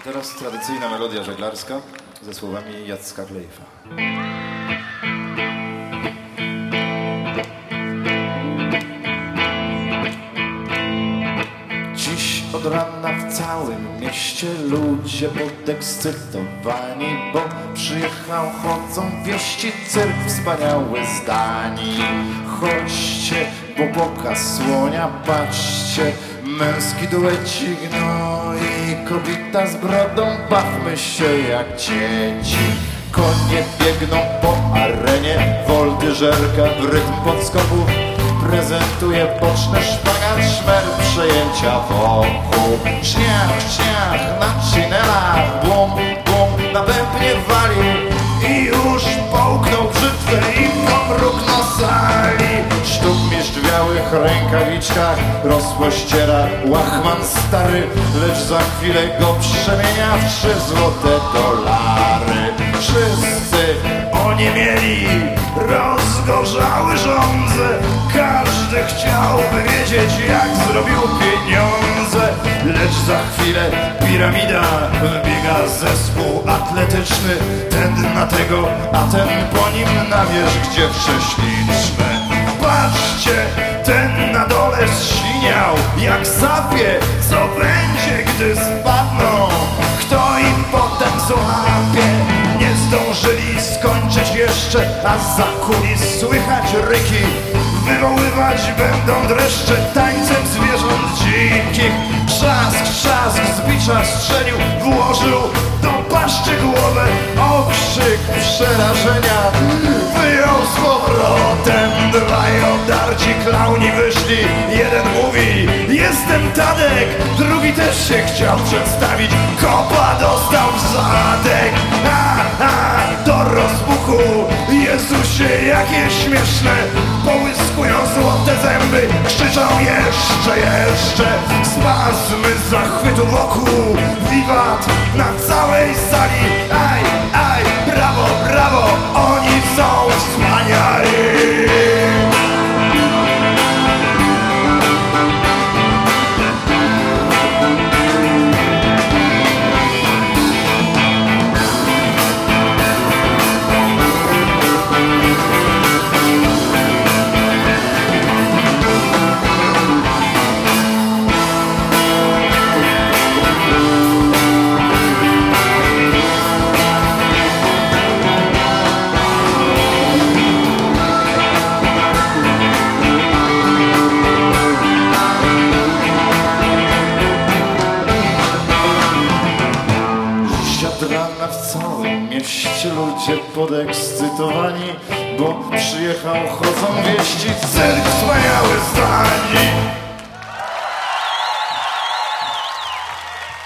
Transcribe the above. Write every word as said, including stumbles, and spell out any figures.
Teraz tradycyjna melodia żeglarska ze słowami Jacka Klejfa. Dziś od rana w całym mieście ludzie podekscytowani, bo przyjechał, chodzą wieści, cyrk wspaniały zdani. Chodźcie, bo pokaz słonia, patrzcie, męski duecik, no i kobieta z brodą, bawmy się jak dzieci. Konie biegną po arenie, woltyżerka w rytm podskoków prezentuje boczne szpagat, szmer przejęcia wokół. Śniach, śniach na czynelach, bum, bum, na bębnie wali i już połknął brzytwę i pomruknął sali. Sztukmistrz w białych rękawiczkach rozpościera łachman stary, lecz za chwilę go przemienia w trzy złote dolary. Wszyscy oni mieli rozgorzały żądze, każdy chciałby wiedzieć, jak zrobił pieniądze. Lecz za chwilę piramida wbiega zespół atletyczny, ten na tego, a ten po nim na wierzch dziewczę śliczne. Patrzcie, ten na dole zsiniał, jak sapie, co będzie, gdy spadną. Kto im potem złapie? Nie zdążyli skończyć jeszcze, a za kulis słychać ryki. Wywoływać będą dreszcze tańcem zwierząt dzikich. Trzask, trzask z bicza strzelił, włożył do paszczy głowę. Okrzyk przerażenia wyjął z powrotem. Dwaj odarci klauni wyszli, jeden mówi: jestem Tadek, drugi też się chciał przedstawić. Kopa dostał w zadek. A, a, do rozbuchu, Jezusie, jakie śmieszne. Połyskują złote zęby, krzyczą jeszcze, jeszcze. Spazmy zachwytu wokół, wiwat na całej sali. Aj, aj, brawo, brawo, oni są wspaniali. Rana w całym mieście ludzie podekscytowani, bo przyjechał, chodzą wieści, cyrk wspaniały zdani.